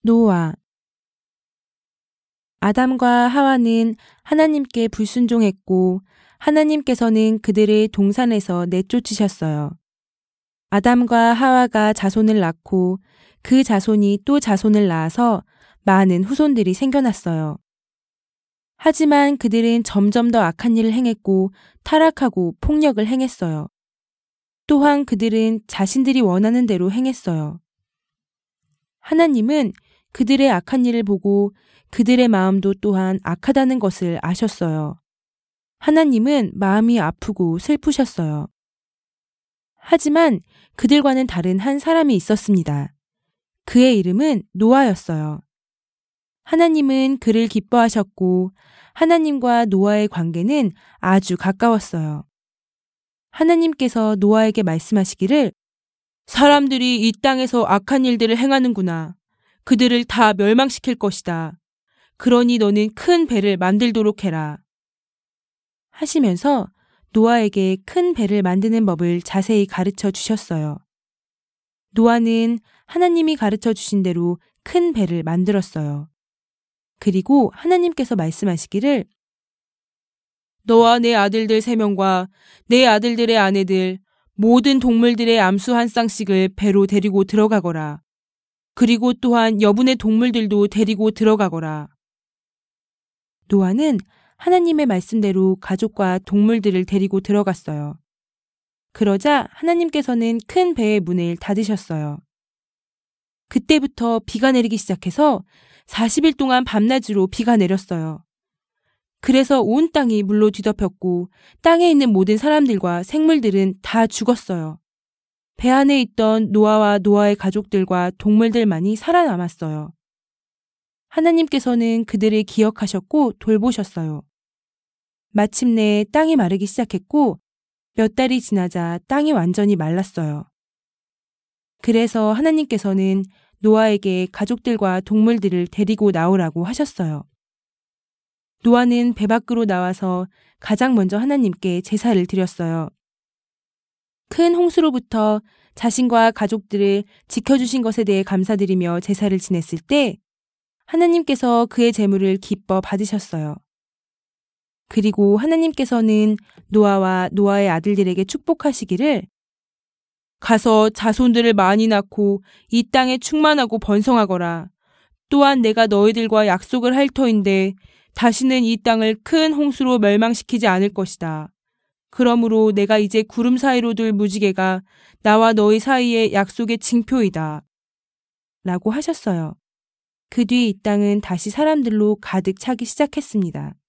노아. 아담과 하와는 하나님께 불순종했고 하나님께서는 그들을 동산에서 내쫓으셨어요. 아담과 하와가 자손을 낳고 그 자손이 또 자손을 낳아서 많은 후손들이 생겨났어요. 하지만 그들은 점점 더 악한 일을 행했고 타락하고 폭력을 행했어요. 또한 그들은 자신들이 원하는 대로 행했어요. 하나님은 그들의 악한 일을 보고 그들의 마음도 또한 악하다는 것을 아셨어요. 하나님은 마음이 아프고 슬프셨어요. 하지만 그들과는 다른 한 사람이 있었습니다. 그의 이름은 노아였어요. 하나님은 그를 기뻐하셨고 하나님과 노아의 관계는 아주 가까웠어요. 하나님께서 노아에게 말씀하시기를 사람들이 이 땅에서 악한 일들을 행하는구나. 그들을 다 멸망시킬 것이다. 그러니 너는 큰 배를 만들도록 해라. 하시면서 노아에게 큰 배를 만드는 법을 자세히 가르쳐 주셨어요. 노아는 하나님이 가르쳐 주신 대로 큰 배를 만들었어요. 그리고 하나님께서 말씀하시기를 너와 내 아들들 3명과 내 아들들의 아내들 모든 동물들의 암수 한 쌍씩을 배로 데리고 들어가거라. 그리고 또한 여분의 동물들도 데리고 들어가거라. 노아는 하나님의 말씀대로 가족과 동물들을 데리고 들어갔어요. 그러자 하나님께서는 큰 배의 문을 닫으셨어요. 그때부터 비가 내리기 시작해서 40일 동안 밤낮으로 비가 내렸어요. 그래서 온 땅이 물로 뒤덮였고 땅에 있는 모든 사람들과 생물들은 다 죽었어요. 배 안에 있던 노아와 노아의 가족들과 동물들만이 살아남았어요. 하나님께서는 그들을 기억하셨고 돌보셨어요. 마침내 땅이 마르기 시작했고 몇 달이 지나자 땅이 완전히 말랐어요. 그래서 하나님께서는 노아에게 가족들과 동물들을 데리고 나오라고 하셨어요. 노아는 배 밖으로 나와서 가장 먼저 하나님께 제사를 드렸어요. 큰 홍수로부터 자신과 가족들을 지켜주신 것에 대해 감사드리며 제사를 지냈을 때 하나님께서 그의 제물을 기뻐 받으셨어요. 그리고 하나님께서는 노아와 노아의 아들들에게 축복하시기를 가서 자손들을 많이 낳고 이 땅에 충만하고 번성하거라. 또한 내가 너희들과 약속을 할 터인데 다시는 이 땅을 큰 홍수로 멸망시키지 않을 것이다. 그러므로 내가 이제 구름 사이로 둘 무지개가 나와 너희 사이의 약속의 징표이다. 라고 하셨어요. 그 뒤 이 땅은 다시 사람들로 가득 차기 시작했습니다.